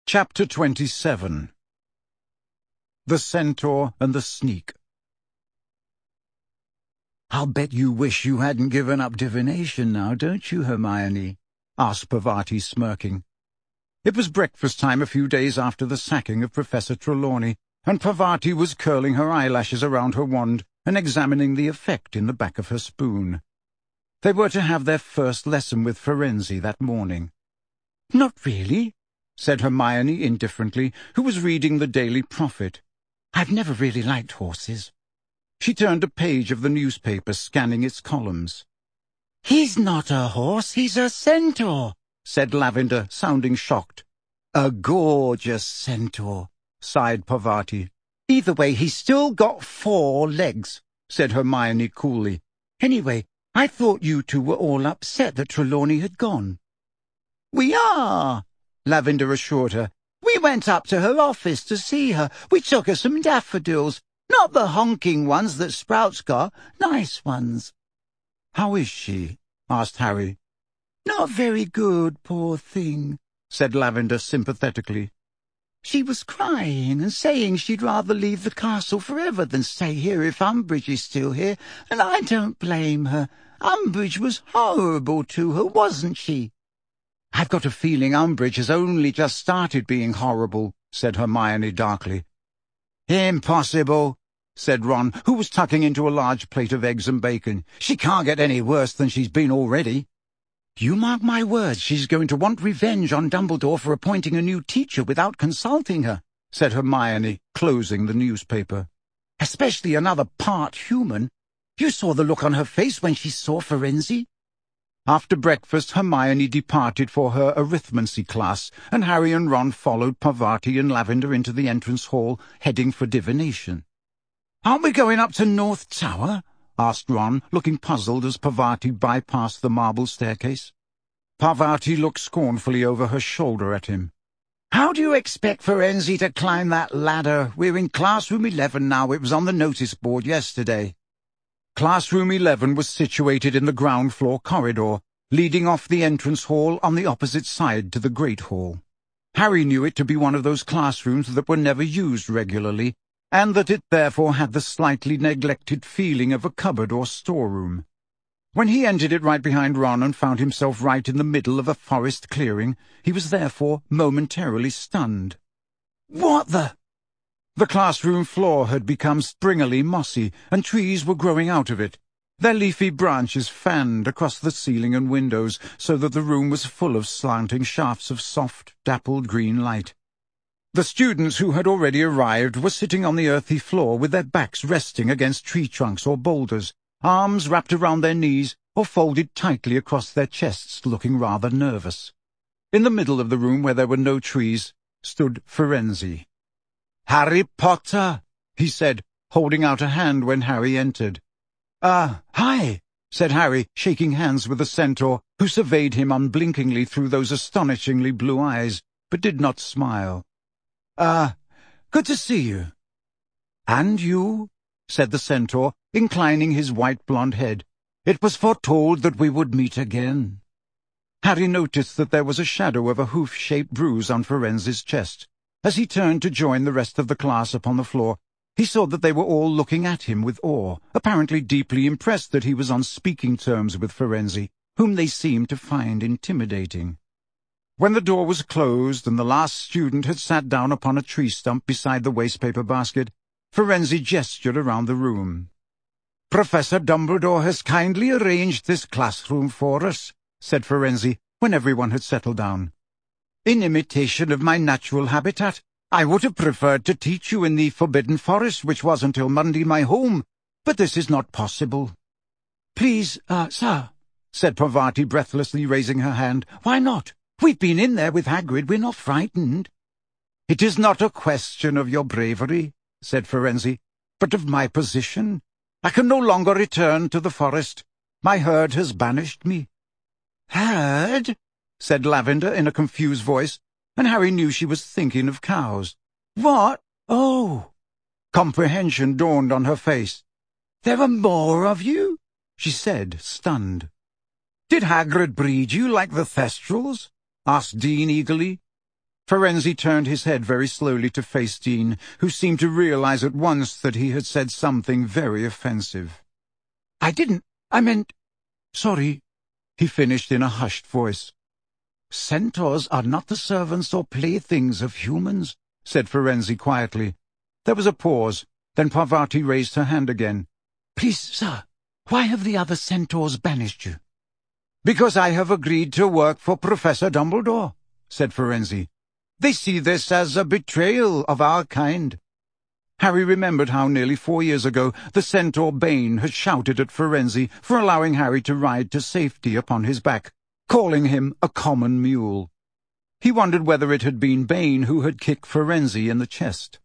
Chapter 27. The Centaur and the Sneak. "I'll bet you wish you hadn't given up divination now, don't you, Hermione?" asked Parvati, smirking. It was breakfast time a few days after the sacking of Professor Trelawney, and Parvati was curling her eyelashes around her wand and examining the effect in the back of her spoon. They were to have their first lesson with Firenze that morning. "Not really," said Hermione indifferently, who was reading the Daily Prophet. "I've never really liked horses." She turned a page of the newspaper, scanning its columns. "He's not a horse, he's a centaur," said Lavender, sounding shocked. "A gorgeous centaur," sighed Parvati. "Either way, he's still got 4 legs," said Hermione coolly. "Anyway, I thought you two were all upset that Trelawney had gone." "We are," Lavender assured her. "We went up to her office to see her. We took her some daffodils. Not the honking ones that Sprouts got, nice ones." "How is she?" asked Harry. "Not very good, poor thing," said Lavender sympathetically. "She was crying and saying she'd rather leave the castle forever than stay here if Umbridge is still here, and I don't blame her. Umbridge was horrible to her, wasn't she?" "I've got a feeling Umbridge has only just started being horrible," said Hermione darkly. "Impossible," said Ron, who was tucking into a large plate of eggs and bacon. "She can't get any worse than she's been already." "You mark my words, she's going to want revenge on Dumbledore for appointing a new teacher without consulting her," said Hermione, closing the newspaper. "Especially another part human. You saw the look on her face when she saw Firenze." After breakfast, Hermione departed for her arithmancy class, and Harry and Ron followed Parvati and Lavender into the entrance hall, heading for divination. "Aren't we going up to North Tower?" asked Ron, looking puzzled as Parvati bypassed the marble staircase. Parvati looked scornfully over her shoulder at him. "How do you expect Firenze to climb that ladder? We're in classroom 11 now. It was on the notice board yesterday." Classroom 11 was situated in the ground-floor corridor, leading off the entrance hall on the opposite side to the Great Hall. Harry knew it to be one of those classrooms that were never used regularly, and that it therefore had the slightly neglected feeling of a cupboard or storeroom. When he entered it right behind Ron and found himself right in the middle of a forest clearing, he was therefore momentarily stunned. "What the—" The classroom floor had become springily mossy, and trees were growing out of it. Their leafy branches fanned across the ceiling and windows, so that the room was full of slanting shafts of soft, dappled green light. The students who had already arrived were sitting on the earthy floor with their backs resting against tree trunks or boulders, arms wrapped around their knees or folded tightly across their chests, looking rather nervous. In the middle of the room, where there were no trees, stood Firenze. "Harry Potter," he said, holding out a hand when Harry entered. Hi," said Harry, shaking hands with the centaur, who surveyed him unblinkingly through those astonishingly blue eyes, but did not smile. Good to see you." "And you," said the centaur, inclining his white-blond head. "It was foretold that we would meet again." Harry noticed that there was a shadow of a hoof-shaped bruise on Firenze's chest. As he turned to join the rest of the class upon the floor, he saw that they were all looking at him with awe, apparently deeply impressed that he was on speaking terms with Firenze, whom they seemed to find intimidating. When the door was closed and the last student had sat down upon a tree stump beside the wastepaper basket, Firenze gestured around the room. "Professor Dumbledore has kindly arranged this classroom for us," said Firenze, when everyone had settled down. "In imitation of my natural habitat, I would have preferred to teach you in the Forbidden Forest, which was until Monday my home, but this is not possible." "Please, sir," said Parvati breathlessly, raising her hand. "Why not? We've been in there with Hagrid. We're not frightened." "It is not a question of your bravery," said Firenze, "but of my position. I can no longer return to the forest. My herd has banished me." "Herd?" said Lavender in a confused voice, and Harry knew she was thinking of cows. "What? Oh!" Comprehension dawned on her face. "There are more of you?" she said, stunned. "Did Hagrid breed you like the Thestrals?" asked Dean eagerly. Firenze turned his head very slowly to face Dean, who seemed to realize at once that he had said something very offensive. I meant... Sorry, he finished in a hushed voice. Centaurs are not the servants or playthings of humans, said Firenze quietly. There was a pause. Then Parvati raised her hand again. Please, sir, why have the other centaurs banished you? Because I have agreed to work for Professor Dumbledore, said Firenze. They see this as a betrayal of our kind. Harry remembered how nearly 4 years ago the centaur Bane had shouted at Firenze for allowing Harry to ride to safety upon his back, calling him a common mule. He wondered whether it had been Bane who had kicked Firenze in the chest.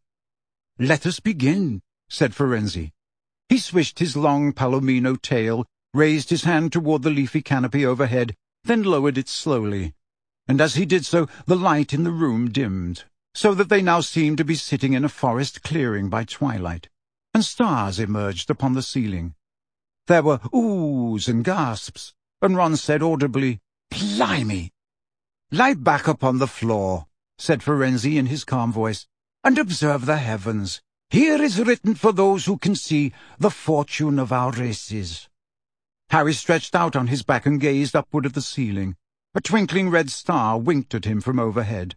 Let us begin, said Firenze. He swished his long palomino tail, raised his hand toward the leafy canopy overhead, then lowered it slowly. And as he did so, the light in the room dimmed, so that they now seemed to be sitting in a forest clearing by twilight, and stars emerged upon the ceiling. There were oohs and gasps, and Ron said audibly, Blimey! Lie back upon the floor, said Firenze in his calm voice, and observe the heavens. Here is written for those who can see the fortune of our races. Harry stretched out on his back and gazed upward at the ceiling. A twinkling red star winked at him from overhead.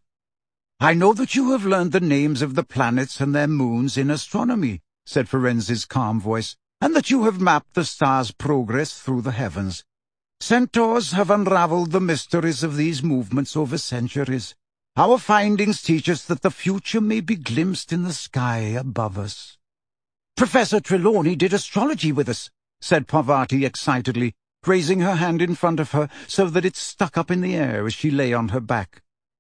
I know that you have learned the names of the planets and their moons in astronomy, said Firenze's calm voice, and that you have mapped the stars' progress through the heavens. Centaurs have unraveled the mysteries of these movements over centuries. Our findings teach us that the future may be glimpsed in the sky above us. Professor Trelawney did astrology with us, said Parvati excitedly, raising her hand in front of her so that it stuck up in the air as she lay on her back.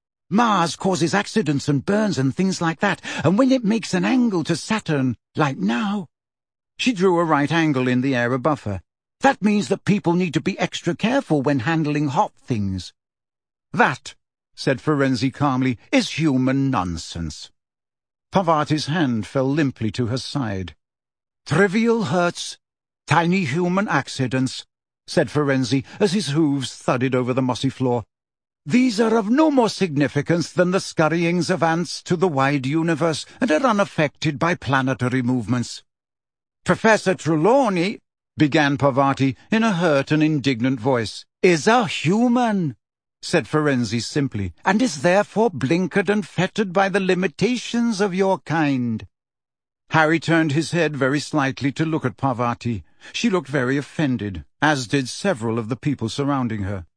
Mars causes accidents and burns and things like that, and when it makes an angle to Saturn, like now... She drew a right angle in the air above her. That means that people need to be extra careful when handling hot things. That, said Firenze calmly, is human nonsense. Parvati's hand fell limply to her side. Trivial hurts, tiny human accidents, said Firenze as his hooves thudded over the mossy floor. These are of no more significance than the scurryings of ants to the wide universe and are unaffected by planetary movements. Professor Trelawney, began Parvati in a hurt and indignant voice, is a human, said Firenze simply, and is therefore blinkered and fettered by the limitations of your kind. Harry turned his head very slightly to look at Parvati. She looked very offended, as did several of the people surrounding her.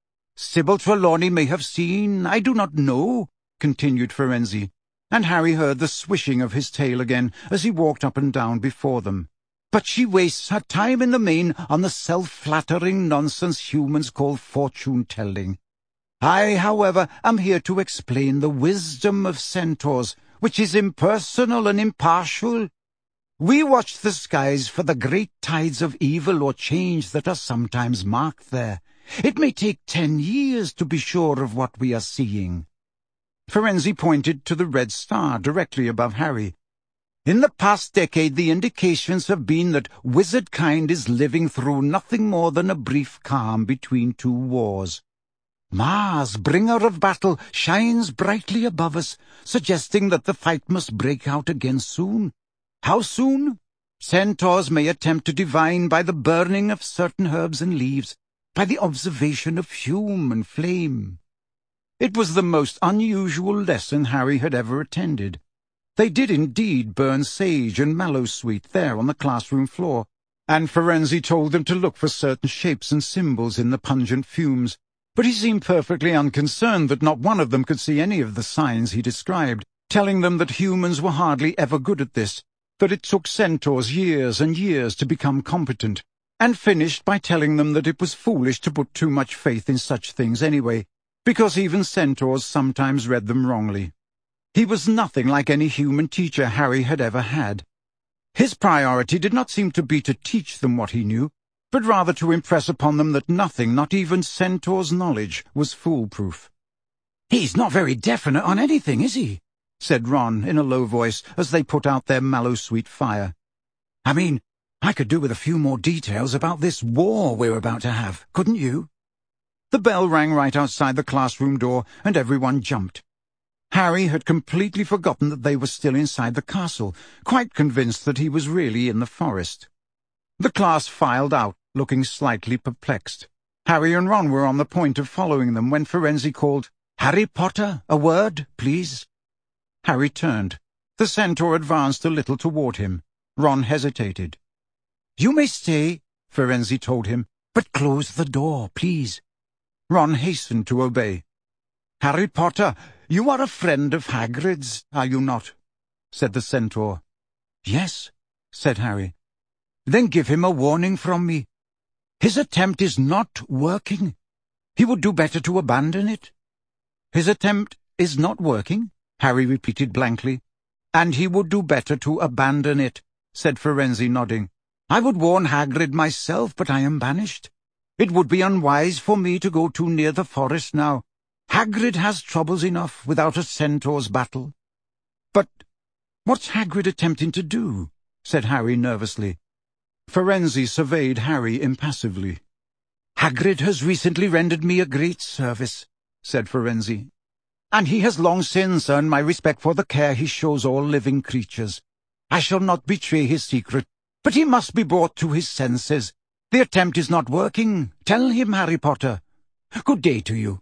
Sybil Trelawney may have seen, I do not know, continued Firenze, and Harry heard the swishing of his tail again as he walked up and down before them. But she wastes her time in the main on the self-flattering nonsense humans call fortune-telling. I, however, am here to explain the wisdom of centaurs, which is impersonal and impartial. We watch the skies for the great tides of evil or change that are sometimes marked there. It may take 10 years to be sure of what we are seeing. Firenze pointed to the red star directly above Harry. In the past decade, the indications have been that wizard kind is living through nothing more than a brief calm between 2 wars. Mars, bringer of battle, shines brightly above us, suggesting that the fight must break out again soon. How soon? Centaurs may attempt to divine by the burning of certain herbs and leaves, by the observation of fume and flame. It was the most unusual lesson Harry had ever attended. They did indeed burn sage and mallowsweet there on the classroom floor, and Firenze told them to look for certain shapes and symbols in the pungent fumes, but he seemed perfectly unconcerned that not one of them could see any of the signs he described, telling them that humans were hardly ever good at this, that it took centaurs years and years to become competent, and finished by telling them that it was foolish to put too much faith in such things anyway, because even centaurs sometimes read them wrongly. He was nothing like any human teacher Harry had ever had. His priority did not seem to be to teach them what he knew, but rather to impress upon them that nothing, not even centaur's knowledge, was foolproof. "He's not very definite on anything, is he?" said Ron in a low voice as they put out their mallowsweet fire. "I mean, I could do with a few more details about this war we're about to have, couldn't you?" The bell rang right outside the classroom door, and everyone jumped. Harry had completely forgotten that they were still inside the castle, quite convinced that he was really in the forest. The class filed out, looking slightly perplexed. Harry and Ron were on the point of following them when Firenze called, "Harry Potter, a word, please." Harry turned. The centaur advanced a little toward him. Ron hesitated. "You may stay," Firenze told him, "but close the door, please." Ron hastened to obey. "Harry Potter, you are a friend of Hagrid's, are you not?" said the centaur. "Yes," said Harry. "Then give him a warning from me. His attempt is not working. He would do better to abandon it." "His attempt is not working?" Harry repeated blankly. "And he would do better to abandon it," said Firenze, nodding. "I would warn Hagrid myself, but I am banished. It would be unwise for me to go too near the forest now. Hagrid has troubles enough without a centaur's battle." "But what's Hagrid attempting to do?" said Harry nervously. Firenze surveyed Harry impassively. "Hagrid has recently rendered me a great service," said Firenze, "and he has long since earned my respect for the care he shows all living creatures. I shall not betray his secret, but he must be brought to his senses. The attempt is not working. Tell him, Harry Potter. Good day to you."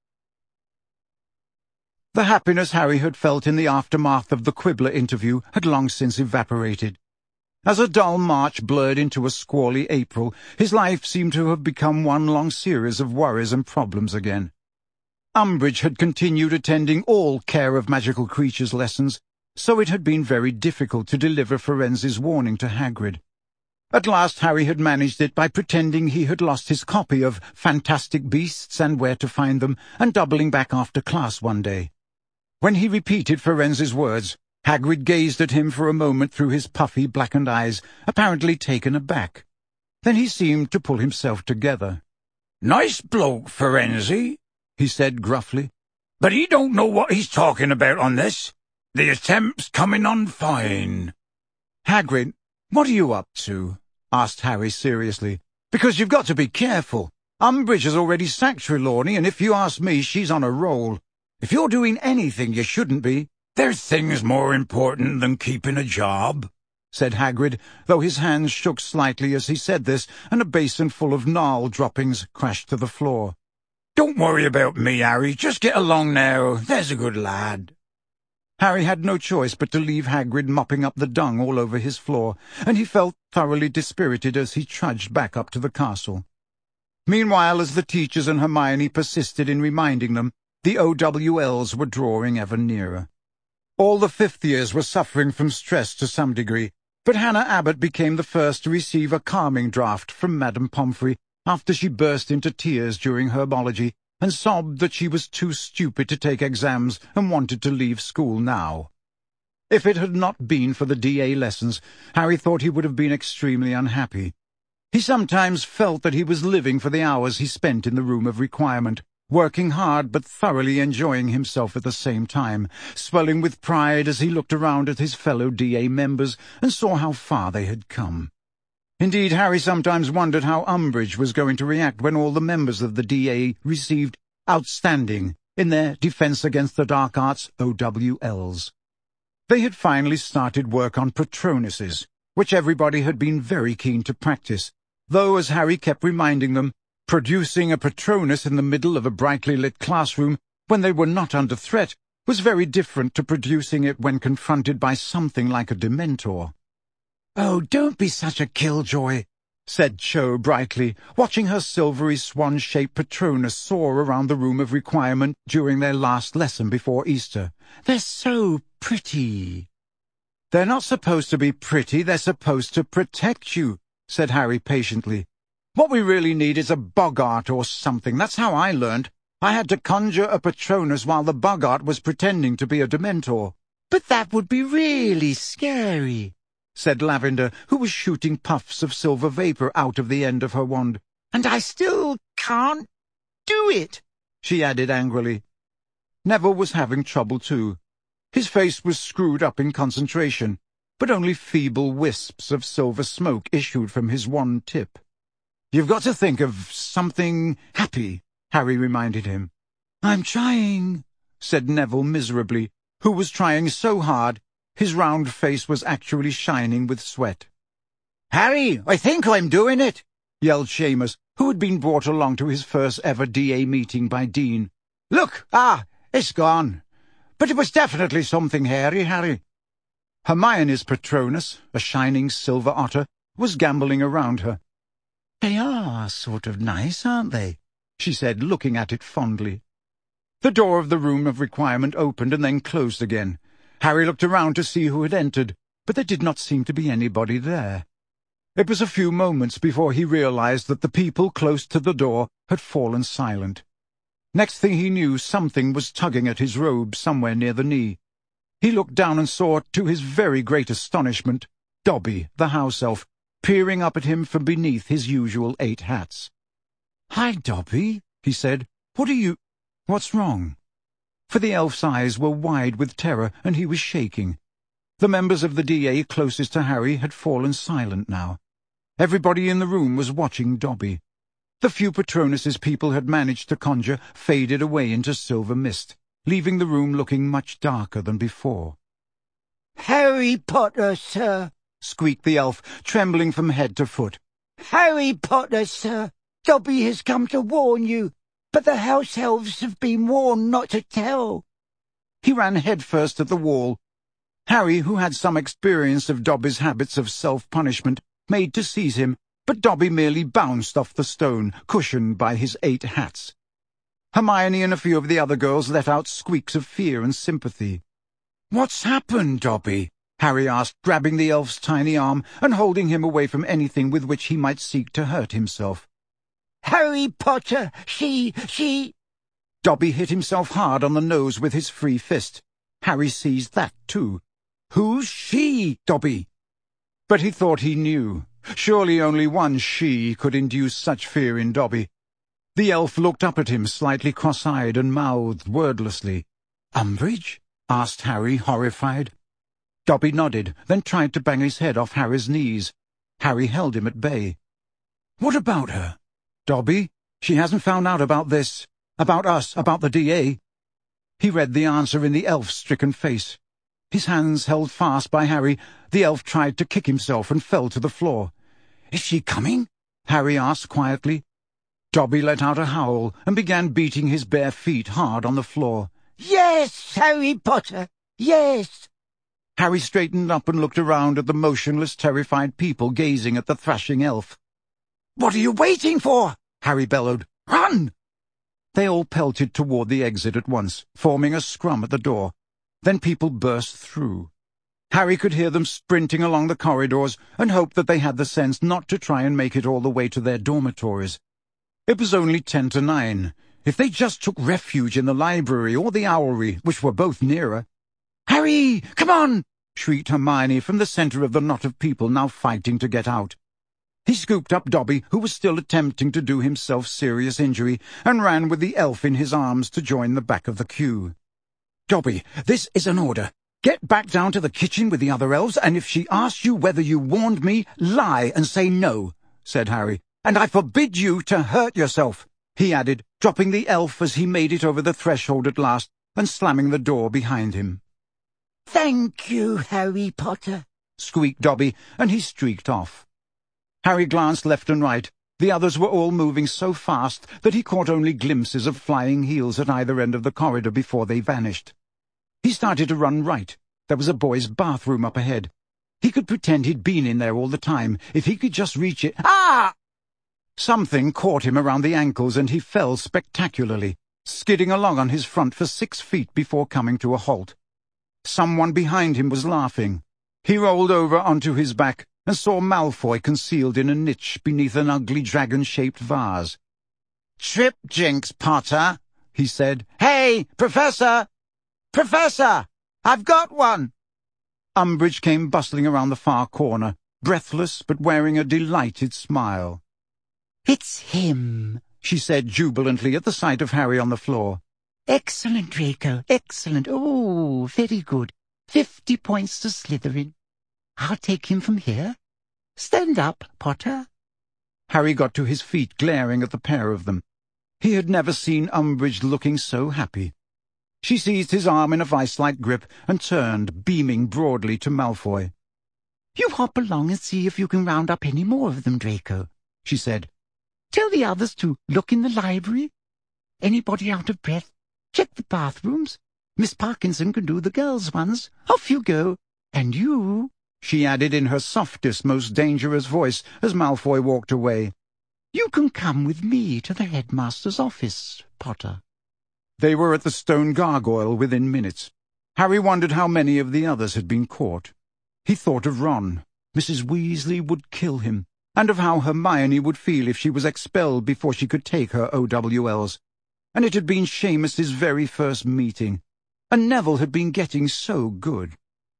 The happiness Harry had felt in the aftermath of the Quibbler interview had long since evaporated. As a dull March blurred into a squally April, his life seemed to have become one long series of worries and problems again. Umbridge had continued attending all Care of Magical Creatures lessons, so it had been very difficult to deliver Firenze's warning to Hagrid. At last Harry had managed it by pretending he had lost his copy of Fantastic Beasts and Where to Find Them, and doubling back after class one day. When he repeated Firenze's words, Hagrid gazed at him for a moment through his puffy, blackened eyes, apparently taken aback. Then he seemed to pull himself together. "Nice bloke, Firenze," he said gruffly. "But he don't know what he's talking about on this. The attempt's coming on fine." "Hagrid, what are you up to?" asked Harry seriously. "Because you've got to be careful. Umbridge has already sacked Trelawney, and if you ask me, she's on a roll. If you're doing anything you shouldn't be—" "There's things more important than keeping a job," said Hagrid, though his hands shook slightly as he said this, and a basin full of gnarl droppings crashed to the floor. "Don't worry about me, Harry. Just get along now. There's a good lad." Harry had no choice but to leave Hagrid mopping up the dung all over his floor, and he felt thoroughly dispirited as he trudged back up to the castle. Meanwhile, as the teachers and Hermione persisted in reminding them, the OWLs were drawing ever nearer. All the fifth years were suffering from stress to some degree, but Hannah Abbott became the first to receive a calming draught from Madame Pomfrey after she burst into tears during herbology and sobbed that she was too stupid to take exams and wanted to leave school now. If it had not been for the DA lessons, Harry thought he would have been extremely unhappy. He sometimes felt that he was living for the hours he spent in the Room of Requirement, working hard but thoroughly enjoying himself at the same time, swelling with pride as he looked around at his fellow DA members and saw how far they had come. Indeed, Harry sometimes wondered how Umbridge was going to react when all the members of the DA received outstanding in their Defense Against the Dark Arts OWLs. They had finally started work on Patronuses, which everybody had been very keen to practice, though, as Harry kept reminding them, producing a Patronus in the middle of a brightly lit classroom when they were not under threat was very different to producing it when confronted by something like a Dementor. "Oh, don't be such a killjoy," said Cho brightly, watching her silvery swan-shaped Patronus soar around the Room of Requirement during their last lesson before Easter. "They're so pretty." "They're not supposed to be pretty, they're supposed to protect you," said Harry patiently. "What we really need is a boggart or something. That's how I learned. I had to conjure a Patronus while the boggart was pretending to be a Dementor." "But that would be really scary," said Lavender, who was shooting puffs of silver vapor out of the end of her wand. "And I still can't do it," she added angrily. Neville was having trouble too. His face was screwed up in concentration, but only feeble wisps of silver smoke issued from his wand tip. "You've got to think of something happy," Harry reminded him. "I'm trying," said Neville miserably, who was trying so hard his round face was actually shining with sweat. "Harry, I think I'm doing it," yelled Seamus, who had been brought along to his first ever DA meeting by Dean. "Look, it's gone. But it was definitely something hairy, Harry." Hermione's Patronus, a shining silver otter, was gambolling around her. "They are sort of nice, aren't they?" she said, looking at it fondly. The door of the room of requirement opened and then closed again. Harry looked around to see who had entered, but there did not seem to be anybody there. It was a few moments before he realized that the people close to the door had fallen silent. Next thing he knew, something was tugging at his robe somewhere near the knee. He looked down and saw, to his very great astonishment, Dobby, the house elf, peering up at him from beneath his usual 8 hats. "Hi, Dobby," he said. What's wrong?" For the elf's eyes were wide with terror, and he was shaking. The members of the DA closest to Harry had fallen silent now. Everybody in the room was watching Dobby. The few Patronuses people had managed to conjure faded away into silver mist, leaving the room looking much darker than before. "Harry Potter, sir," squeaked the elf, trembling from head to foot. "Harry Potter, sir. Dobby has come to warn you, but the house elves have been warned not to tell." He ran headfirst at the wall. Harry, who had some experience of Dobby's habits of self-punishment, made to seize him, but Dobby merely bounced off the stone, cushioned by his 8 hats. Hermione and a few of the other girls let out squeaks of fear and sympathy. "What's happened, Dobby?" Harry asked, grabbing the elf's tiny arm and holding him away from anything with which he might seek to hurt himself. "Harry Potter, she—" Dobby hit himself hard on the nose with his free fist. Harry seized that, too. "Who's she, Dobby?" But he thought he knew. Surely only one she could induce such fear in Dobby. The elf looked up at him, slightly cross-eyed, and mouthed wordlessly. "Umbridge?" asked Harry, horrified. Dobby nodded, then tried to bang his head off Harry's knees. Harry held him at bay. "What about her? Dobby, she hasn't found out about this, about us, about the DA." He read the answer in the elf's stricken face. His hands held fast by Harry, the elf tried to kick himself and fell to the floor. "Is she coming?" Harry asked quietly. Dobby let out a howl and began beating his bare feet hard on the floor. "Yes, Harry Potter, yes!" Harry straightened up and looked around at the motionless, terrified people gazing at the thrashing elf. "What are you waiting for?" Harry bellowed. "Run!" They all pelted toward the exit at once, forming a scrum at the door. Then people burst through. Harry could hear them sprinting along the corridors and hoped that they had the sense not to try and make it all the way to their dormitories. It was only 10 to 9. If they just took refuge in the library or the owlry, which were both nearer. "Harry, come on!" shrieked Hermione from the center of the knot of people now fighting to get out. He scooped up Dobby, who was still attempting to do himself serious injury, and ran with the elf in his arms to join the back of the queue. "Dobby, this is an order. Get back down to the kitchen with the other elves, and if she asks you whether you warned me, lie and say no," said Harry. "And I forbid you to hurt yourself," he added, dropping the elf as he made it over the threshold at last and slamming the door behind him. "Thank you, Harry Potter," squeaked Dobby, and he streaked off. Harry glanced left and right. The others were all moving so fast that he caught only glimpses of flying heels at either end of the corridor before they vanished. He started to run right. There was a boys' bathroom up ahead. He could pretend he'd been in there all the time, if he could just reach it. Ah! Something caught him around the ankles, and he fell spectacularly, skidding along on his front for 6 feet before coming to a halt. Someone behind him was laughing. He rolled over onto his back and saw Malfoy concealed in a niche beneath an ugly dragon-shaped vase. "Trip, Jinx, Potter," he said. "Hey, Professor! Professor! I've got one!" Umbridge came bustling around the far corner, breathless but wearing a delighted smile. "It's him," she said jubilantly at the sight of Harry on the floor. "Excellent, Draco, excellent. Oh, very good. 50 points to Slytherin. I'll take him from here. Stand up, Potter." Harry got to his feet, glaring at the pair of them. He had never seen Umbridge looking so happy. She seized his arm in a vice-like grip and turned, beaming broadly to Malfoy. "You hop along and see if you can round up any more of them, Draco," she said. "Tell the others to look in the library. Anybody out of breath? Check the bathrooms. Miss Parkinson can do the girls' ones. Off you go. And you," she added in her softest, most dangerous voice as Malfoy walked away, "you can come with me to the headmaster's office, Potter." They were at the stone gargoyle within minutes. Harry wondered how many of the others had been caught. He thought of Ron. Mrs. Weasley would kill him, and of how Hermione would feel if she was expelled before she could take her OWLs. And it had been Seamus's very first meeting, and Neville had been getting so good.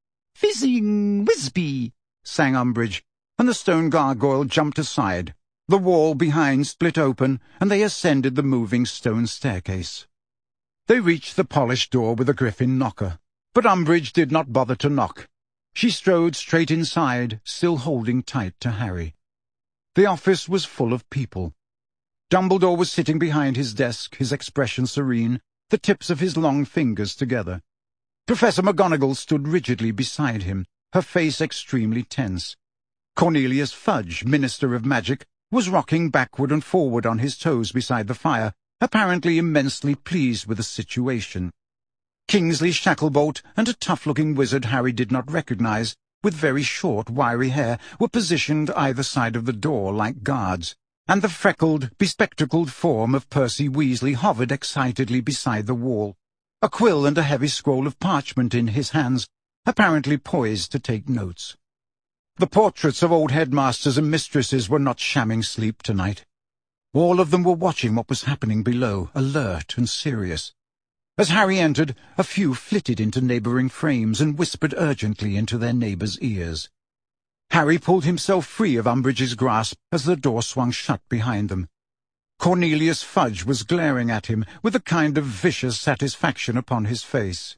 "Fizzing Whizbee!" sang Umbridge, and the stone gargoyle jumped aside. The wall behind split open, and they ascended the moving stone staircase. They reached the polished door with a griffin knocker, but Umbridge did not bother to knock. She strode straight inside, still holding tight to Harry. The office was full of people. Dumbledore was sitting behind his desk, his expression serene, the tips of his long fingers together. Professor McGonagall stood rigidly beside him, her face extremely tense. Cornelius Fudge, Minister of Magic, was rocking backward and forward on his toes beside the fire, apparently immensely pleased with the situation. Kingsley Shacklebolt and a tough-looking wizard Harry did not recognize, with very short, wiry hair, were positioned either side of the door like guards, and the freckled, bespectacled form of Percy Weasley hovered excitedly beside the wall, a quill and a heavy scroll of parchment in his hands, apparently poised to take notes. The portraits of old headmasters and mistresses were not shamming sleep tonight. All of them were watching what was happening below, alert and serious. As Harry entered, a few flitted into neighbouring frames and whispered urgently into their neighbours' ears. Harry pulled himself free of Umbridge's grasp as the door swung shut behind them. Cornelius Fudge was glaring at him with a kind of vicious satisfaction upon his face.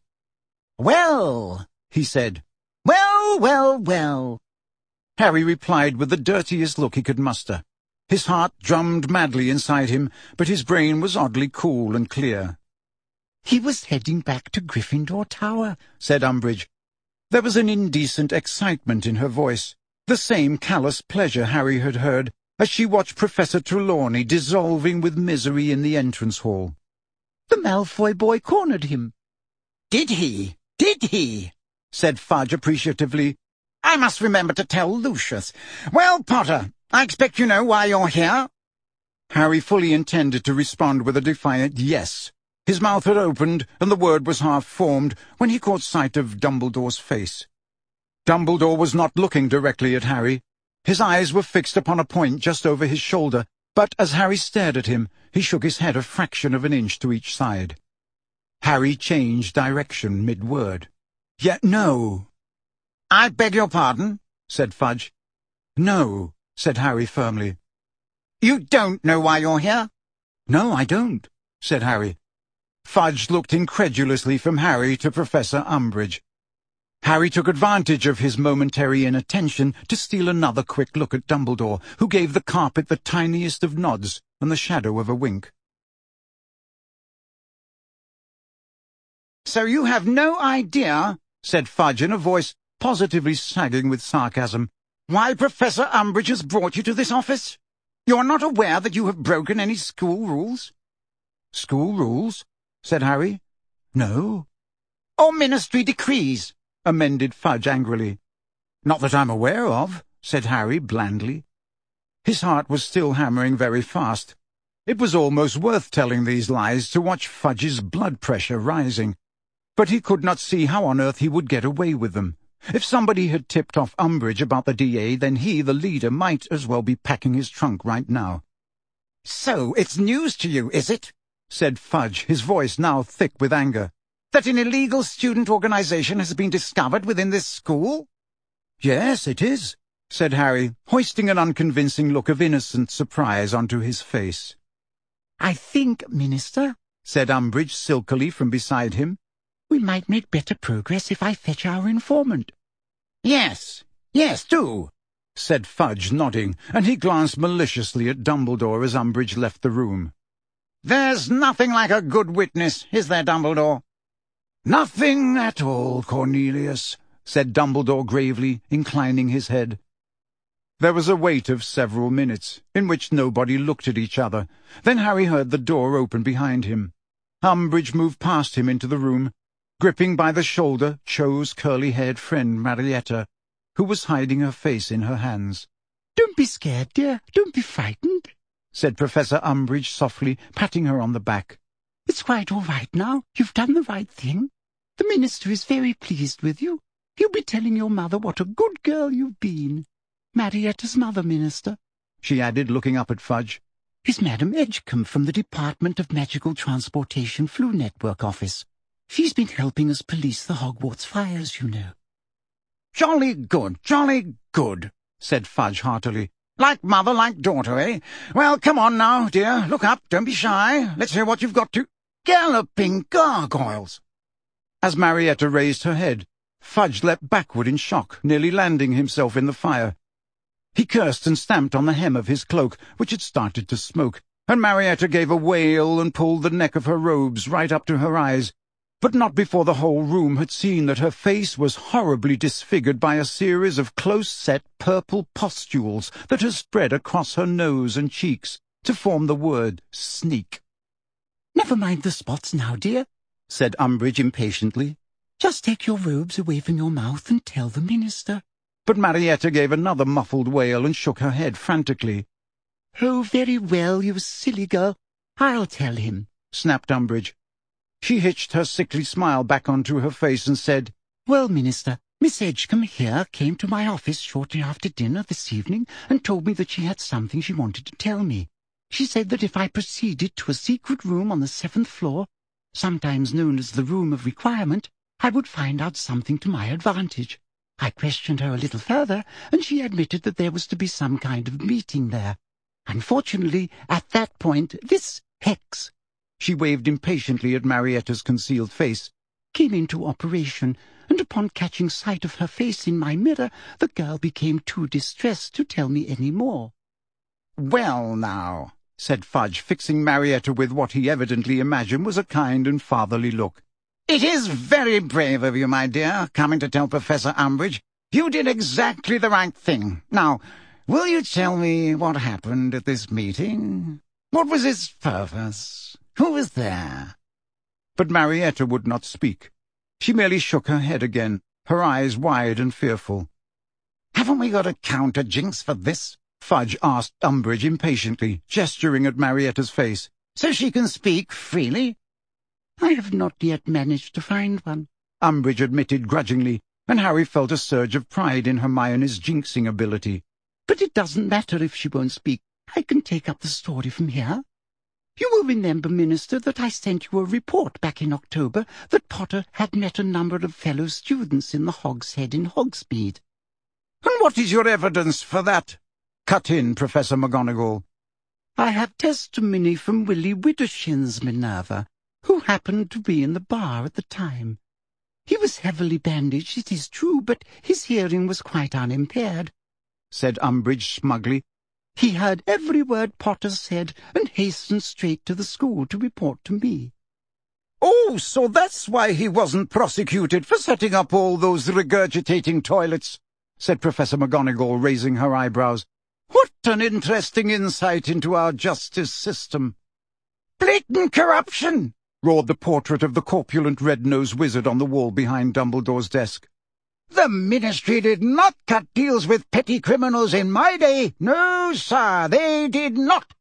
"Well," he said. "Well, well, well." Harry replied with the dirtiest look he could muster. His heart drummed madly inside him, but his brain was oddly cool and clear. "He was heading back to Gryffindor Tower," said Umbridge. There was an indecent excitement in her voice, the same callous pleasure Harry had heard as she watched Professor Trelawney dissolving with misery in the entrance hall. "The Malfoy boy cornered him." "Did he? Did he?" said Fudge appreciatively. "I must remember to tell Lucius. Well, Potter, I expect you know why you're here?" Harry fully intended to respond with a defiant yes. His mouth had opened, and the word was half formed, when he caught sight of Dumbledore's face. Dumbledore was not looking directly at Harry. His eyes were fixed upon a point just over his shoulder, but as Harry stared at him, he shook his head a fraction of an inch to each side. Harry changed direction mid-word. "Yet no." "I beg your pardon," said Fudge. "No," said Harry firmly. "You don't know why you're here?" "No, I don't," said Harry. Fudge looked incredulously from Harry to Professor Umbridge. Harry took advantage of his momentary inattention to steal another quick look at Dumbledore, who gave the carpet the tiniest of nods and the shadow of a wink. "So you have no idea," said Fudge in a voice positively sagging with sarcasm, "why Professor Umbridge has brought you to this office? You're not aware that you have broken any school rules?" "School rules?" said Harry. "No." "Or ministry decrees," amended Fudge angrily. "Not that I'm aware of," said Harry blandly. His heart was still hammering very fast. It was almost worth telling these lies to watch Fudge's blood pressure rising. But he could not see how on earth he would get away with them. If somebody had tipped off Umbridge about the DA, then he, the leader, might as well be packing his trunk right now. "So it's news to you, is it?" said Fudge, his voice now thick with anger. "That an illegal student organization has been discovered within this school?" "Yes, it is," said Harry, hoisting an unconvincing look of innocent surprise onto his face. "I think, Minister," said Umbridge silkily from beside him, "we might make better progress if I fetch our informant." Yes, do," said Fudge, nodding, and he glanced maliciously at Dumbledore as Umbridge left the room. "There's nothing like a good witness, is there, Dumbledore?" "Nothing at all, Cornelius," said Dumbledore gravely, inclining his head. There was a wait of several minutes, in which nobody looked at each other. Then Harry heard the door open behind him. Umbridge moved past him into the room, gripping by the shoulder Cho's curly-haired friend Marietta, who was hiding her face in her hands. "Don't be scared, dear. Don't be frightened," said Professor Umbridge softly, patting her on the back. "It's quite all right now. You've done the right thing. The minister is very pleased with you. He'll be telling your mother what a good girl you've been. Marietta's mother, Minister," she added, looking up at Fudge, "is Madam Edgecombe from the Department of Magical Transportation Flu Network office. She's been helping us police the Hogwarts fires, you know." "Jolly good," said Fudge heartily. "Like mother, like daughter, eh? Well, come on now, dear. Look up, don't be shy. Let's hear what you've got to... Galloping gargoyles!" As Marietta raised her head, Fudge leapt backward in shock, nearly landing himself in the fire. He cursed and stamped on the hem of his cloak, which had started to smoke, and Marietta gave a wail and pulled the neck of her robes right up to her eyes, but not before the whole room had seen that her face was horribly disfigured by a series of close-set purple pustules that had spread across her nose and cheeks to form the word sneak. "Never mind the spots now, dear," said Umbridge impatiently. "Just take your robes away from your mouth and tell the minister." But Marietta gave another muffled wail and shook her head frantically. "Oh, very well, you silly girl. I'll tell him," snapped Umbridge. She hitched her sickly smile back onto her face and said, "Well, Minister, Miss Edgecombe here came to my office shortly after dinner this evening and told me that she had something she wanted to tell me. She said that if I proceeded to a secret room on the 7th floor, sometimes known as the Room of Requirement, I would find out something to my advantage. I questioned her a little further, and she admitted that there was to be some kind of meeting there. Unfortunately, at that point, this hex," she waved impatiently at Marietta's concealed face, "came into operation, and upon catching sight of her face in my mirror, the girl became too distressed to tell me any more." "Well, now," said Fudge, fixing Marietta with what he evidently imagined was a kind and fatherly look. "it is very brave of you, my dear, coming to tell Professor Umbridge. You did exactly the right thing. Now, will you tell me what happened at this meeting? What was its purpose? Who was there?" But Marietta would not speak. She merely shook her head again, her eyes wide and fearful. "Haven't we got a counter-jinx for this?" Fudge asked Umbridge impatiently, gesturing at Marietta's face. "So she can speak freely?" "I have not yet managed to find one," Umbridge admitted grudgingly, and Harry felt a surge of pride in Hermione's jinxing ability. "But it doesn't matter if she won't speak. I can take up the story from here. You will remember, Minister, that I sent you a report back in October that Potter had met a number of fellow students in the Hog's Head in Hogsmeade." "And what is your evidence for that?" cut in Professor McGonagall. "I have testimony from Willie Widdershins, Minerva, who happened to be in the bar at the time. He was heavily bandaged, it is true, but his hearing was quite unimpaired," said Umbridge smugly. "He heard every word Potter said and hastened straight to the school to report to me." "Oh, so that's why he wasn't prosecuted for setting up all those regurgitating toilets," said Professor McGonagall, raising her eyebrows. "What an interesting insight into our justice system." "Blatant corruption!" roared the portrait of the corpulent red-nosed wizard on the wall behind Dumbledore's desk. "The Ministry did not cut deals with petty criminals in my day. No, sir, they did not."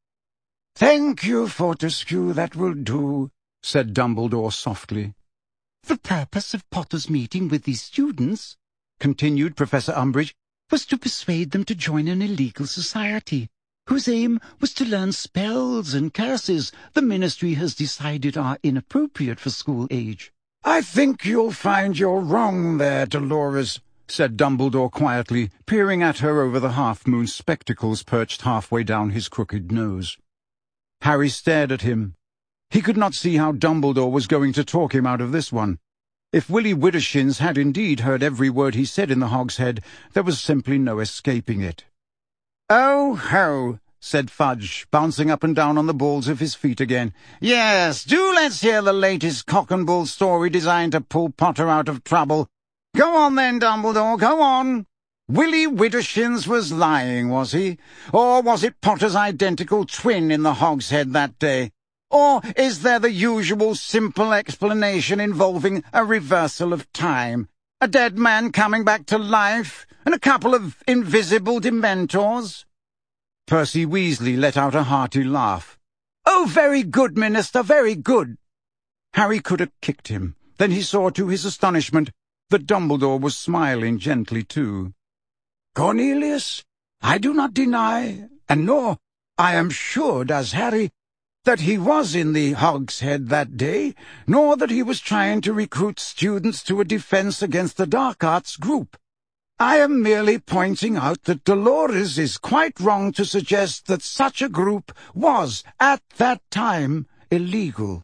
"Thank you, Fortescue, that will do," said Dumbledore softly. "The purpose of Potter's meeting with these students," continued Professor Umbridge, "was to persuade them to join an illegal society, whose aim was to learn spells and curses the Ministry has decided are inappropriate for school age." "I think you'll find you're wrong there, Dolores," said Dumbledore quietly, peering at her over the half-moon spectacles perched halfway down his crooked nose. Harry stared at him. He could not see how Dumbledore was going to talk him out of this one. If Willie Widdershins had indeed heard every word he said in the Hog's Head, there was simply no escaping it. "Oh, ho," said Fudge, bouncing up and down on the balls of his feet again. "Yes, do let's hear the latest cock and bull story designed to pull Potter out of trouble. Go on then, Dumbledore, go on. Willie Widdershins was lying, was he? Or was it Potter's identical twin in the hogshead that day? Or is there the usual simple explanation involving a reversal of time? A dead man coming back to life, and a couple of invisible Dementors?" Percy Weasley let out a hearty laugh. "Oh, very good, Minister, very good." Harry could have kicked him. Then he saw to his astonishment that Dumbledore was smiling gently too. "Cornelius, I do not deny, and nor, I am sure, does Harry, that he was in the hogshead that day, nor that he was trying to recruit students to a defense against the Dark Arts group. I am merely pointing out that Dolores is quite wrong to suggest that such a group was, at that time, illegal.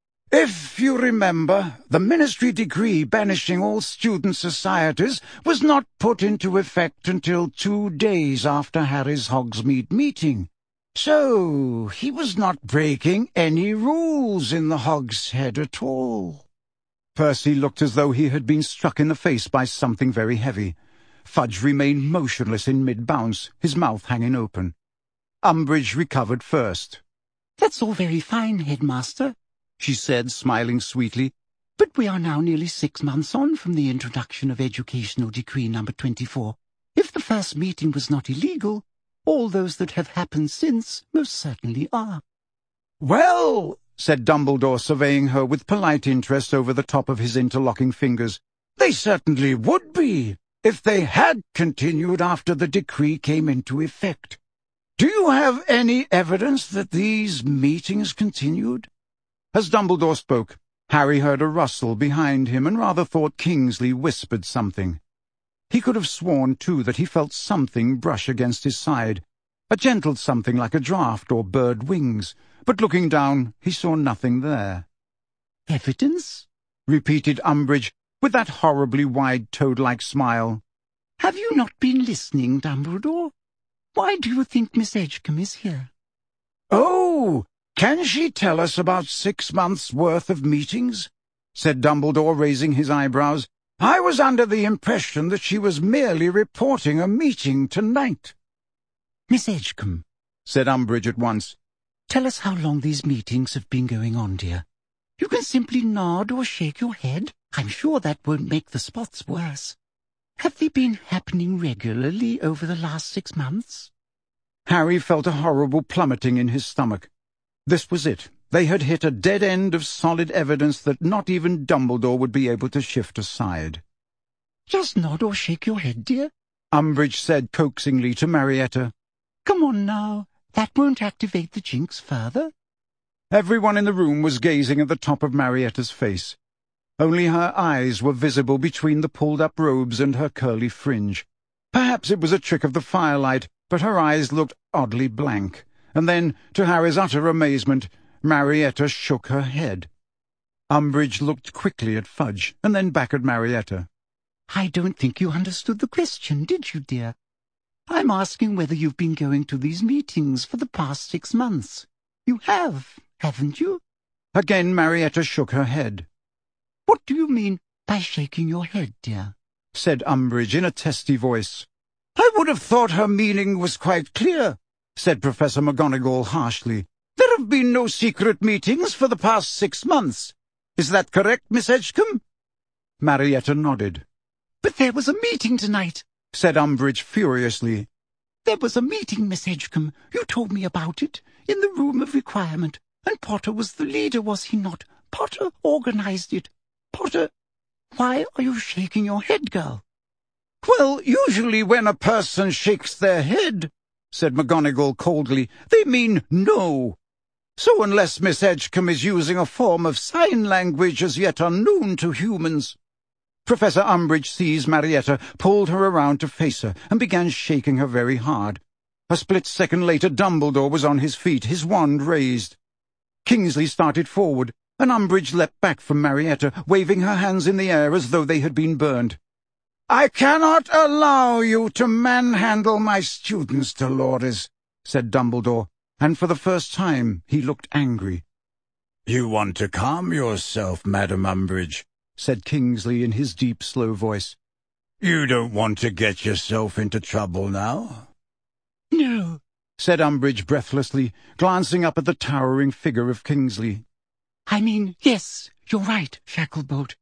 If you remember, the Ministry decree banishing all student societies was not put into effect until 2 days after Harry's Hogsmeade meeting. So he was not breaking any rules in the hogshead at all." Percy looked as though he had been struck in the face by something very heavy. Fudge remained motionless in mid-bounce, his mouth hanging open. Umbridge recovered first. "That's all very fine, Headmaster," she said, smiling sweetly, "but we are now nearly 6 months on from the introduction of Educational Decree number 24. If the first meeting was not illegal, all those that have happened since most certainly are." "Well," said Dumbledore, surveying her with polite interest over the top of his interlocking fingers, "they certainly would be, if they had continued after the decree came into effect. Do you have any evidence that these meetings continued?" As Dumbledore spoke, Harry heard a rustle behind him and rather thought Kingsley whispered something. He could have sworn, too, that he felt something brush against his side, a gentle something like a draught or bird wings, but looking down he saw nothing there. "Evidence?" repeated Umbridge, with that horribly wide toad-like smile. "Have you not been listening, Dumbledore? Why do you think Miss Edgecombe is here?" "Oh, can she tell us about 6 months' worth of meetings?" said Dumbledore, raising his eyebrows. "I was under the impression that she was merely reporting a meeting tonight." "Miss Edgecombe," said Umbridge at once, "tell us how long these meetings have been going on, dear. You can simply nod or shake your head. I'm sure that won't make the spots worse. Have they been happening regularly over the last 6 months?" Harry felt a horrible plummeting in his stomach. This was it. They had hit a dead end of solid evidence that not even Dumbledore would be able to shift aside. "Just nod or shake your head, dear," Umbridge said coaxingly to Marietta. "Come on now. That won't activate the jinx further." Everyone in the room was gazing at the top of Marietta's face. Only her eyes were visible between the pulled-up robes and her curly fringe. Perhaps it was a trick of the firelight, but her eyes looked oddly blank. And then, to Harry's utter amazement, Marietta shook her head. Umbridge looked quickly at Fudge, and then back at Marietta. "I don't think you understood the question, did you, dear? I'm asking whether you've been going to these meetings for the past 6 months. You have, haven't you?" Again Marietta shook her head. "What do you mean by shaking your head, dear?" said Umbridge in a testy voice. "I would have thought her meaning was quite clear," said Professor McGonagall harshly. "There have been no secret meetings for the past 6 months. Is that correct, Miss Edgecombe?" Marietta nodded. "But there was a meeting tonight," said Umbridge furiously. "There was a meeting, Miss Edgecombe. You told me about it, in the Room of Requirement. And Potter was the leader, was he not? Potter organized it. Potter, why are you shaking your head, girl?" "Well, usually when a person shakes their head," said McGonagall coldly, "they mean no. So unless Miss Edgecombe is using a form of sign language as yet unknown to humans—" Professor Umbridge seized Marietta, pulled her around to face her, and began shaking her very hard. A split second later Dumbledore was on his feet, his wand raised. Kingsley started forward, and Umbridge leapt back from Marietta, waving her hands in the air as though they had been burned. "I cannot allow you to manhandle my students, Dolores. said Dumbledore, and for the first time he looked angry. "You want to calm yourself, Madam Umbridge," said Kingsley in his deep, slow voice. "You don't want to get yourself into trouble now?" No, said Umbridge breathlessly, glancing up at the towering figure of Kingsley. I mean, yes, you're right, Shacklebolt.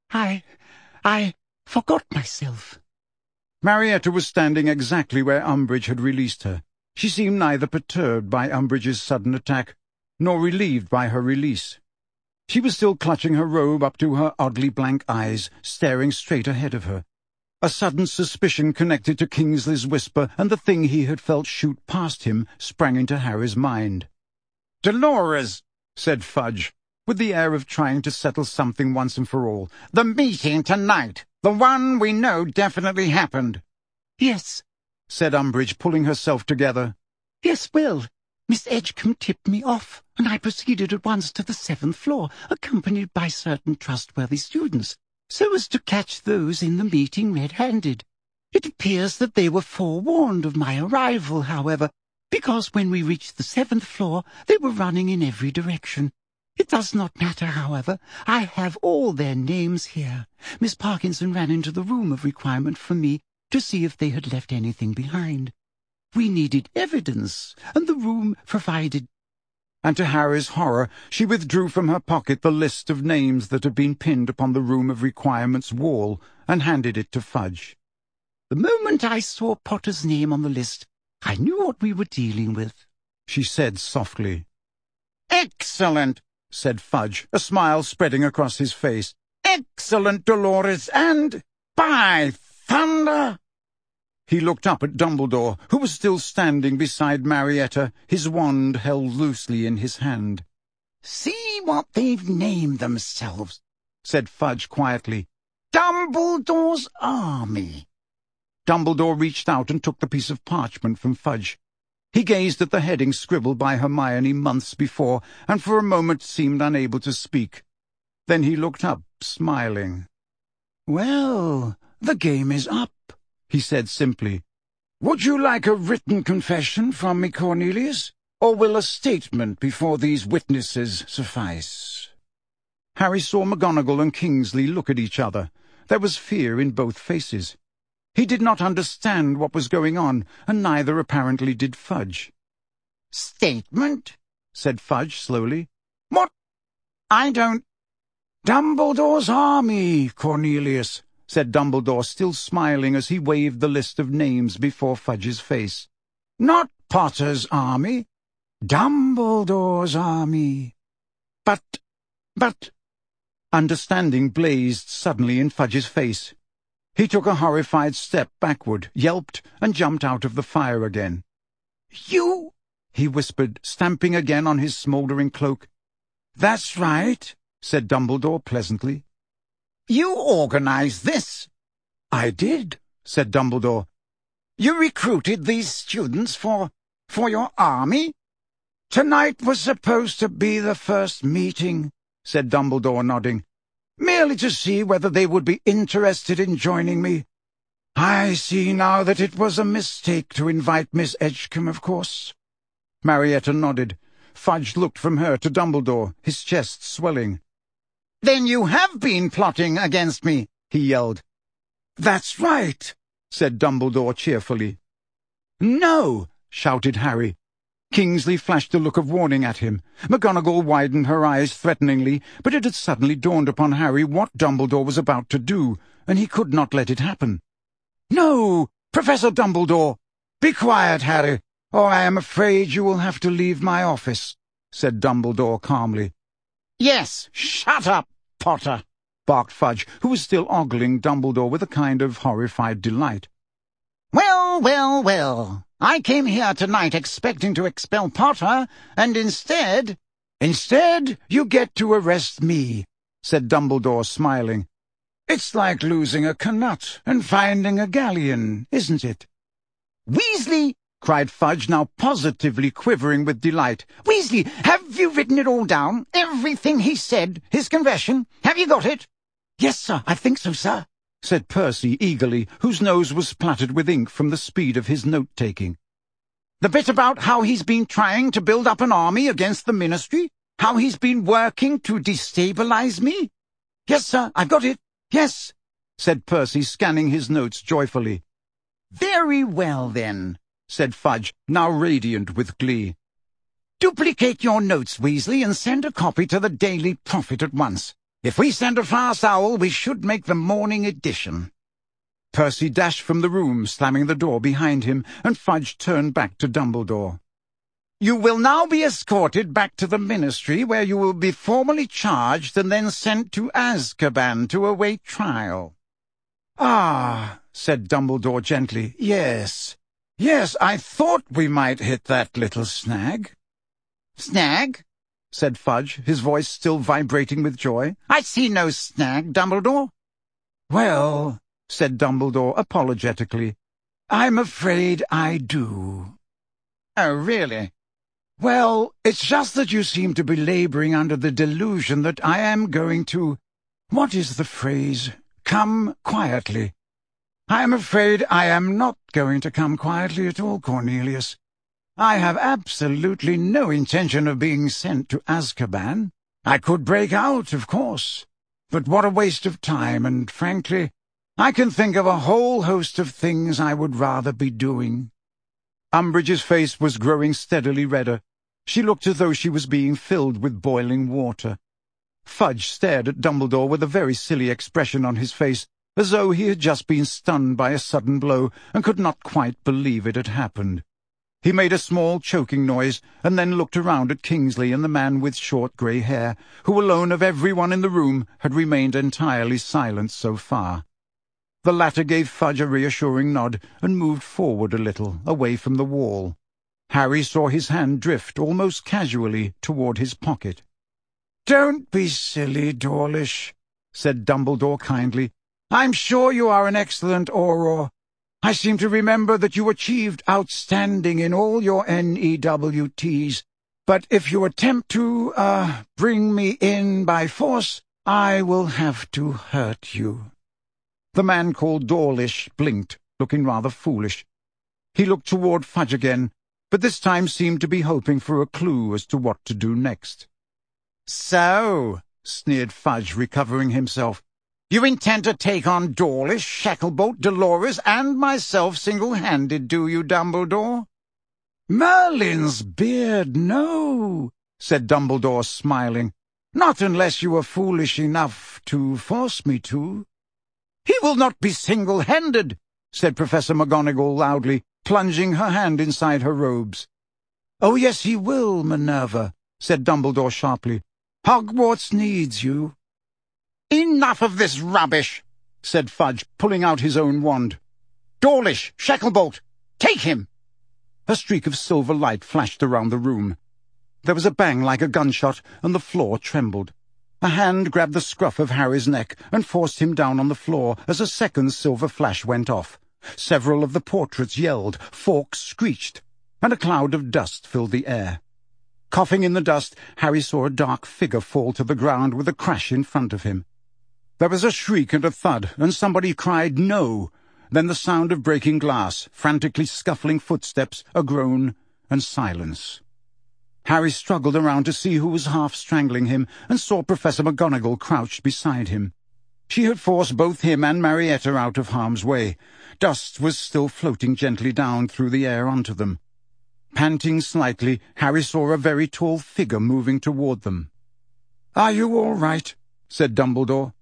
I forgot myself. Marietta was standing exactly where Umbridge had released her. She seemed neither perturbed by Umbridge's sudden attack, nor relieved by her release. She was still clutching her robe up to her oddly blank eyes, staring straight ahead of her. A sudden suspicion connected to Kingsley's whisper and the thing he had felt shoot past him sprang into Harry's mind. "Dolores," said Fudge, with the air of trying to settle something once and for all. "The meeting tonight, the one we know definitely happened." Yes, said Umbridge, pulling herself together. Yes, well, Miss Edgecombe tipped me off, and I proceeded at once to the 7th floor, accompanied by certain trustworthy students, so as to catch those in the meeting red-handed. It appears that they were forewarned of my arrival, however, because when we reached the 7th floor, they were running in every direction. It does not matter, however. I have all their names here. Miss Parkinson ran into the room of requirement for me to see if they had left anything behind. We needed evidence, and the room provided. And to Harry's horror, she withdrew from her pocket the list of names that had been pinned upon the room of requirement's wall, and handed it to Fudge. The moment I saw Potter's name on the list, I knew what we were dealing with, she said softly. "Excellent," said Fudge, a smile spreading across his face. "Excellent, Dolores, and, by thunder—" He looked up at Dumbledore, who was still standing beside Marietta, his wand held loosely in his hand. "See what they've named themselves," said Fudge quietly. "Dumbledore's Army." Dumbledore reached out and took the piece of parchment from Fudge. He gazed at the heading scribbled by Hermione months before, and for a moment seemed unable to speak. Then he looked up, smiling. "Well, the game is up," he said simply. "Would you like a written confession from me, Cornelius, or will a statement before these witnesses suffice?" Harry saw McGonagall and Kingsley look at each other. There was fear in both faces. He did not understand what was going on, and neither apparently did Fudge. "Statement?" said Fudge slowly. "What? I don't—" "Dumbledore's Army, Cornelius," said Dumbledore, still smiling as he waved the list of names before Fudge's face. "Not Potter's Army. Dumbledore's Army." But... Understanding blazed suddenly in Fudge's face. He took a horrified step backward, yelped, and jumped out of the fire again. "You—" he whispered, stamping again on his smouldering cloak. "That's right," said Dumbledore pleasantly. "You organized this." "I did," said Dumbledore. "You recruited these students for your army?" "Tonight was supposed to be the first meeting," said Dumbledore, nodding. "Merely to see whether they would be interested in joining me. I see now that it was a mistake to invite Miss Edgecombe, of course." Marietta nodded. Fudge looked from her to Dumbledore, his chest swelling. "Then you have been plotting against me," he yelled. "That's right," said Dumbledore cheerfully. "No!" shouted Harry. Kingsley flashed a look of warning at him. McGonagall widened her eyes threateningly, but it had suddenly dawned upon Harry what Dumbledore was about to do, and he could not let it happen. "No, Professor Dumbledore! Be quiet, Harry, or I am afraid you will have to leave my office," said Dumbledore calmly. "Yes, shut up, Potter," barked Fudge, who was still ogling Dumbledore with a kind of horrified delight. "Well, well, well. I came here tonight expecting to expel Potter, and instead—" "Instead, you get to arrest me," said Dumbledore, smiling. "It's like losing a Knut and finding a galleon, isn't it?" "Weasley!" cried Fudge, now positively quivering with delight. "Weasley, have you written it all down? Everything he said, his confession? Have you got it?" "Yes, sir, I think so, sir," said Percy eagerly, whose nose was splattered with ink from the speed of his note-taking. The bit about how he's been trying to build up an army against the Ministry? How he's been working to destabilize me? Yes, sir, I've got it. Yes, said Percy, scanning his notes joyfully. Very well, then, said Fudge, now radiant with glee. Duplicate your notes, Weasley, and send a copy to the Daily Prophet at once. If we send a fast owl, we should make the morning edition. Percy dashed from the room, slamming the door behind him, and Fudge turned back to Dumbledore. You will now be escorted back to the Ministry, where you will be formally charged and then sent to Azkaban to await trial. Ah, said Dumbledore gently, yes. Yes, I thought we might hit that little snag. Snag? Said Fudge, his voice still vibrating with joy. I see no snag, Dumbledore. Well, said Dumbledore apologetically, I'm afraid I do. Oh, really? Well, it's just that you seem to be laboring under the delusion that I am going to, what is the phrase, come quietly. I am afraid I am not going to come quietly at all, Cornelius. I have absolutely no intention of being sent to Azkaban. I could break out, of course, but what a waste of time, and frankly, I can think of a whole host of things I would rather be doing. Umbridge's face was growing steadily redder. She looked as though she was being filled with boiling water. Fudge stared at Dumbledore with a very silly expression on his face, as though he had just been stunned by a sudden blow and could not quite believe it had happened. He made a small choking noise, and then looked around at Kingsley and the man with short grey hair, who alone of everyone in the room had remained entirely silent so far. The latter gave Fudge a reassuring nod and moved forward a little, away from the wall. Harry saw his hand drift almost casually toward his pocket. "Don't be silly, Dawlish," said Dumbledore kindly. "I'm sure you are an excellent Auror. I seem to remember that you achieved outstanding in all your NEWTs, but if you attempt to, bring me in by force, I will have to hurt you." The man called Dawlish blinked, looking rather foolish. He looked toward Fudge again, but this time seemed to be hoping for a clue as to what to do next. "So," sneered Fudge, recovering himself, "you intend to take on Dawlish, Shacklebolt, Dolores, and myself single-handed, do you, Dumbledore?" "Merlin's beard, no," said Dumbledore, smiling. "Not unless you are foolish enough to force me to." "He will not be single-handed," said Professor McGonagall loudly, plunging her hand inside her robes. "Oh, yes, he will, Minerva," said Dumbledore sharply. "Hogwarts needs you." "Enough of this rubbish," said Fudge, pulling out his own wand. "Dawlish, Shacklebolt, take him!" A streak of silver light flashed around the room. There was a bang like a gunshot, and the floor trembled. A hand grabbed the scruff of Harry's neck and forced him down on the floor as a second silver flash went off. Several of the portraits yelled, Fawkes screeched, and a cloud of dust filled the air. Coughing in the dust, Harry saw a dark figure fall to the ground with a crash in front of him. There was a shriek and a thud, and somebody cried, "No!" Then the sound of breaking glass, frantically scuffling footsteps, a groan, and silence. Harry struggled around to see who was half strangling him, and saw Professor McGonagall crouched beside him. She had forced both him and Marietta out of harm's way. Dust was still floating gently down through the air onto them. Panting slightly, Harry saw a very tall figure moving toward them. "Are you all right?" said Dumbledore.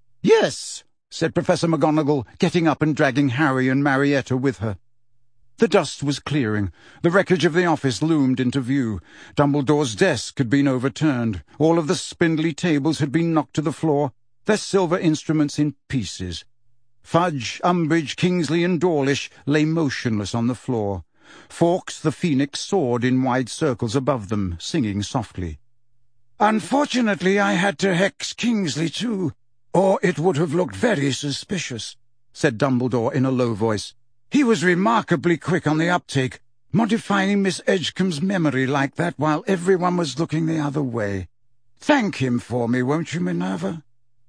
"Yes," said Professor McGonagall, getting up and dragging Harry and Marietta with her. The dust was clearing. The wreckage of the office loomed into view. Dumbledore's desk had been overturned. All of the spindly tables had been knocked to the floor, their silver instruments in pieces. Fudge, Umbridge, Kingsley, and Dawlish lay motionless on the floor. Fawkes the Phoenix soared in wide circles above them, singing softly. "Unfortunately, I had to hex Kingsley too, or it would have looked very suspicious," said Dumbledore in a low voice. "He was remarkably quick on the uptake, modifying Miss Edgecombe's memory like that while everyone was looking the other way. Thank him for me, won't you, Minerva?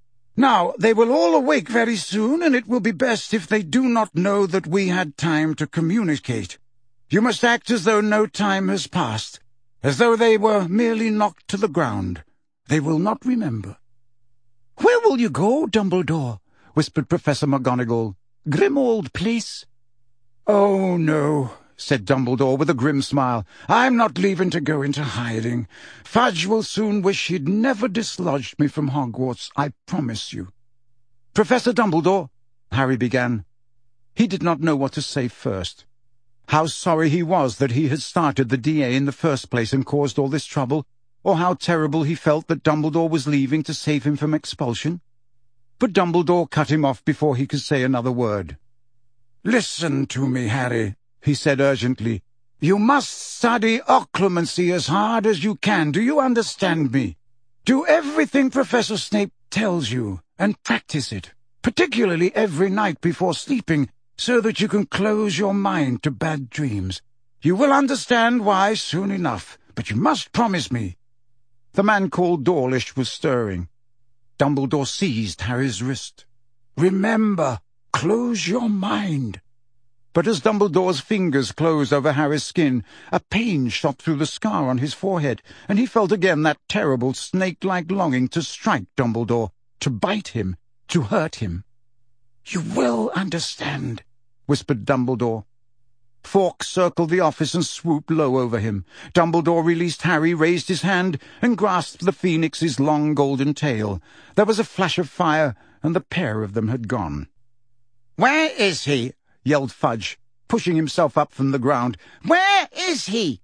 Now, they will all awake very soon, and it will be best if they do not know that we had time to communicate. You must act as though no time has passed, as though they were merely knocked to the ground. They will not remember." "Where will you go, Dumbledore?" whispered Professor McGonagall. "Grimmauld Place?" "Oh, no," said Dumbledore with a grim smile. "I'm not leaving to go into hiding. Fudge will soon wish he'd never dislodged me from Hogwarts, I promise you." "Professor Dumbledore," Harry began. He did not know what to say first. How sorry he was that he had started the DA in the first place and caused all this trouble, or how terrible he felt that Dumbledore was leaving to save him from expulsion. But Dumbledore cut him off before he could say another word. "Listen to me, Harry," he said urgently. "You must study occlumency as hard as you can. Do you understand me? Do everything Professor Snape tells you, and practice it, particularly every night before sleeping, so that you can close your mind to bad dreams. You will understand why soon enough, but you must promise me." The man called Dawlish was stirring. Dumbledore seized Harry's wrist. "Remember, close your mind." But as Dumbledore's fingers closed over Harry's skin, a pain shot through the scar on his forehead, and he felt again that terrible snake-like longing to strike Dumbledore, to bite him, to hurt him. "You will understand," whispered Dumbledore. Fawkes circled the office and swooped low over him. Dumbledore released Harry, raised his hand, and grasped the phoenix's long golden tail. There was a flash of fire, and the pair of them had gone. "Where is he?" yelled Fudge, pushing himself up from the ground. "Where is he?"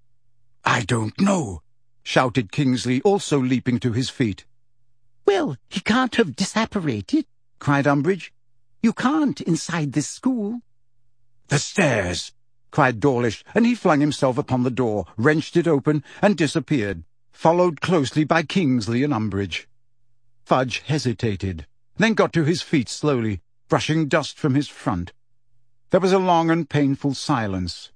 "I don't know," shouted Kingsley, also leaping to his feet. "Well, he can't have disapparated," cried Umbridge. "You can't inside this school." "The stairs!" cried Dawlish, and he flung himself upon the door, wrenched it open, and disappeared, followed closely by Kingsley and Umbridge. Fudge hesitated, then got to his feet slowly, brushing dust from his front. There was a long and painful silence.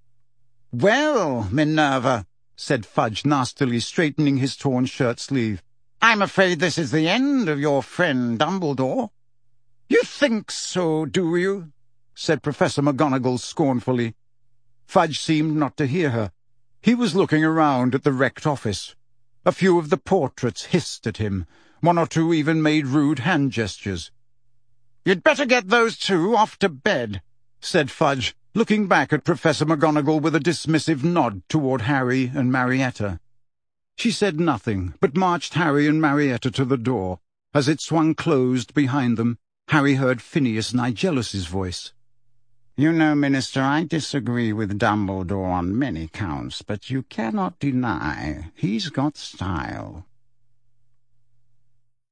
"Well, Minerva," said Fudge nastily, straightening his torn shirt sleeve, "I'm afraid this is the end of your friend Dumbledore." "You think so, do you?" said Professor McGonagall scornfully. Fudge seemed not to hear her. He was looking around at the wrecked office. A few of the portraits hissed at him. One or two even made rude hand gestures. "You'd better get those two off to bed," said Fudge, looking back at Professor McGonagall with a dismissive nod toward Harry and Marietta. She said nothing, but marched Harry and Marietta to the door. As it swung closed behind them, Harry heard Phineas Nigellus's voice. "You know, Minister, I disagree with Dumbledore on many counts, but you cannot deny he's got style."